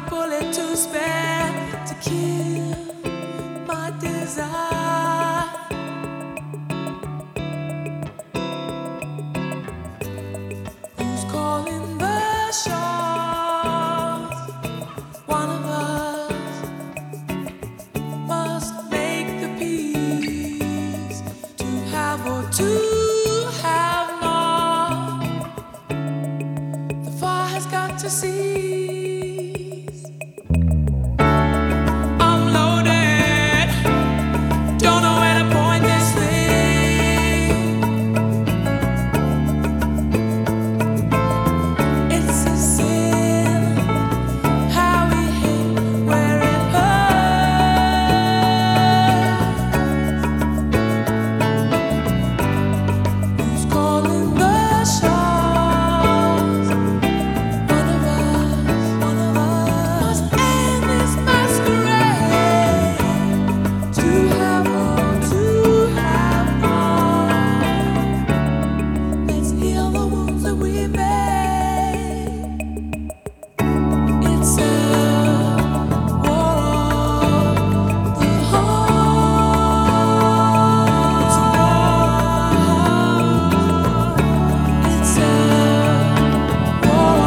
bullet to spare to kill my desire. Who's calling the shots? One of us must make the peace. To have or to have not. The fire has got to cease. I'm loaded, don't know where to point this thing. It's a sin, how we hate where it hurts. Who's calling the shots? One of us must end this masquerade. To have or to have none. Let's heal the wounds that we made. It's a war of the heart. It's a war of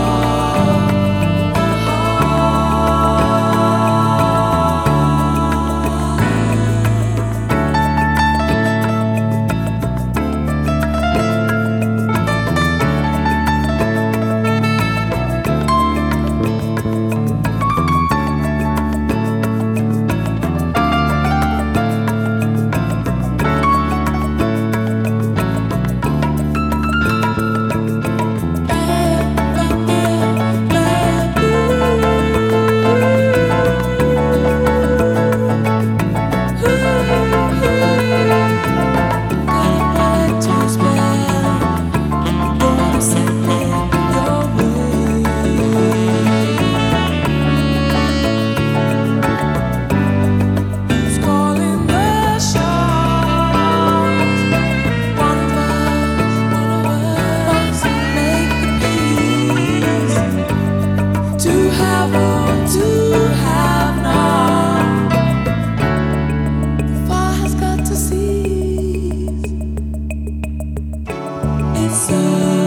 it's a